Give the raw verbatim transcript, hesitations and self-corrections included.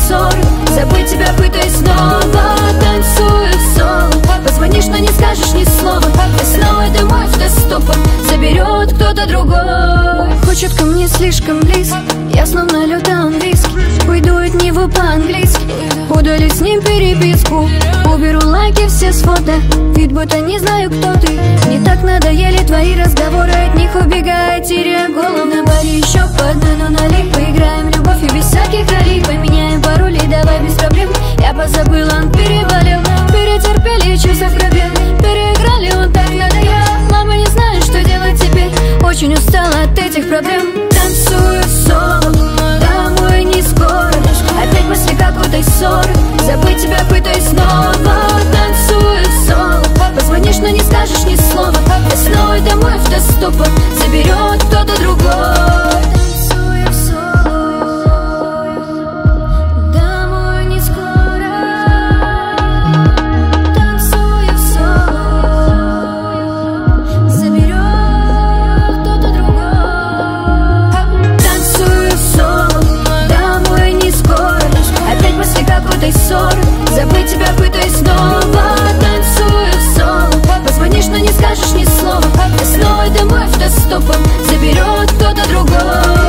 ссоры, забыть тебя пытаюсь снова. Танцую соло, позвонишь, но не скажешь ни слова. И снова домой автостопом заберет кто-то другой. Хочет ко мне слишком близко, я словно лёд английский. Уйду от него по-английски, удалить с ним переписку. Уберу лайки все с фото, ведь будто не знаю, кто ты. Не так надоели твои разговоры, от них убегая, теряя голову. На баре еще по одной, но налей. Поиграем в любовь и без всяких ролей. Поменяем пароли, давай без проблем. Я позабыла, он переболел. Перетерпели чувства пробел. Переиграли, он так надоел. Мама не знает, что делать теперь. Очень устала от этих проблем. Танцую соло, домой не скоро. Опять после какой-то ссоры, забыть тебя пытаюсь снова. Танцую соло, позвонишь, но не скажешь ни слова. И снова домой автостопом заберет кто-то другой. Танцую соло, домой не скоро. Танцую соло, заберет кто-то другой. Танцую соло, домой не скоро. Опять после какой-то ссоры, забыть тебя пытаюсь снова. Танцую соло, позвонишь, но не скажешь ни слова. И снова домой автостопом заберет кто-то другой.